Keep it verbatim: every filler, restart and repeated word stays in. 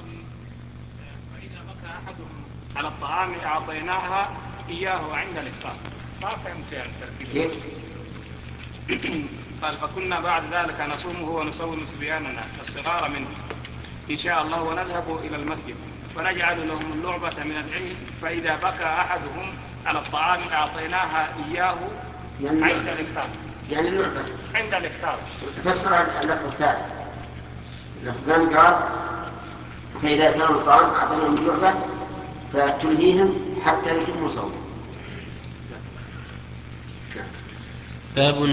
فإذا بكى أحدهم على الطعام أعطيناها إياه عند الإفطار. ما فهمت يعني التركيب. قال فكنا بعد ذلك نصومه ونصوم صبياننا الصغار منه إن شاء الله ونذهب إلى المسجد ونجعل لهم اللعبة من العيد فإذا بكى أحدهم على الطعام أعطيناها إياه يعني عند الإفطار. يعني اللعبة عند الإفطار. فسر اللفظ الثاني. اللفظ الثاني قال فإذا سلموا الطعام أعطيناهم اللعبة فتلهيهم حتى يتموا صومهم. باب